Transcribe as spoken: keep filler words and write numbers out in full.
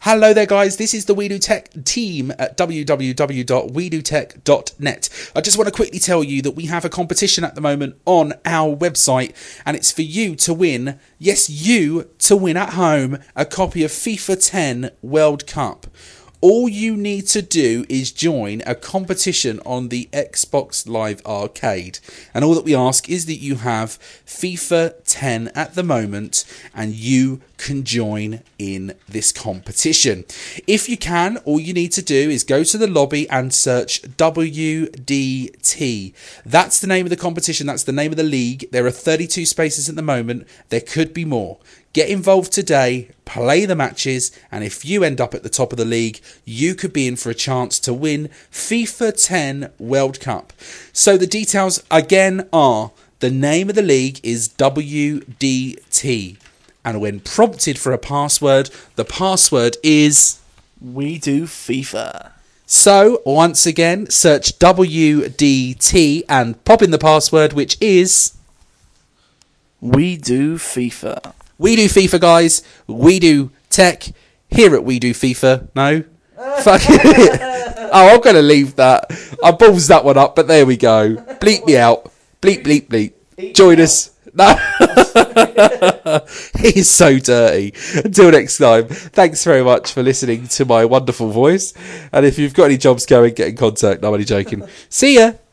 Hello there guys, this is the We Do Tech team at w w w dot we do tech dot net. I just want to quickly tell you that we have a competition at the moment on our website, and it's for you to win, yes you, to win at home a copy of FIFA ten World Cup. All you need to do is join a competition on the Xbox Live Arcade. And all that we ask is that you have FIFA ten at the moment and you can join in this competition. If you can, all you need to do is go to the lobby and search W D T. That's the name of the competition. That's the name of the league. There are thirty-two spaces at the moment. There could be more. Get involved today, play the matches, and if you end up at the top of the league, you could be in for a chance to win FIFA ten World Cup. So the details again are, the name of the league is W D T, and when prompted for a password, the password is We Do FIFA. So once again, search W D T and pop in the password, which is We Do FIFA. We Do FIFA, guys. We do tech here at We Do FIFA. No? Fuck it. Oh, I'm going to leave that. I balls that one up, but there we go. Bleep me out. Bleep, bleep, bleep. Bleep Join us. No. He is so dirty. Until next time, thanks very much for listening to my wonderful voice. And if you've got any jobs going, get in contact. No, I'm only joking. See ya.